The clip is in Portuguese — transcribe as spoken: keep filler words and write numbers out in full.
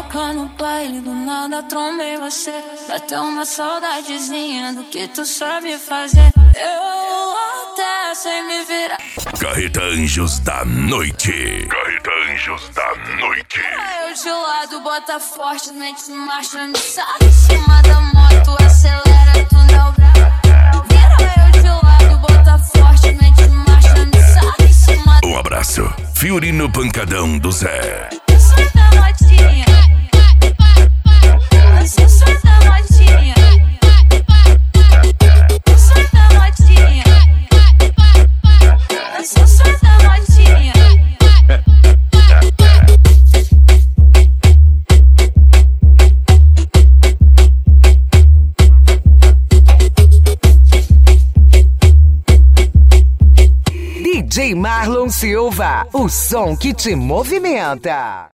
louca no baile, do nada trombei você. Bateu uma saudadezinha do que tu sabe fazer. Eu até sei me virar. Carreta Anjos da Noite. Carreta Anjos da Noite. Eu de lado, bota forte, mente marcha, me sabe. Em cima da moto, acelera, tu não brava. Vira eu de lado, bota forte, mente marcha, me sabe. Em cima. Um abraço, Fiorino Pancadão do Zé. Isso é da modinha. Isso é da modinha. Isso é da modinha. Isso é da modinha. D J Marlon Silva, o som que te movimenta.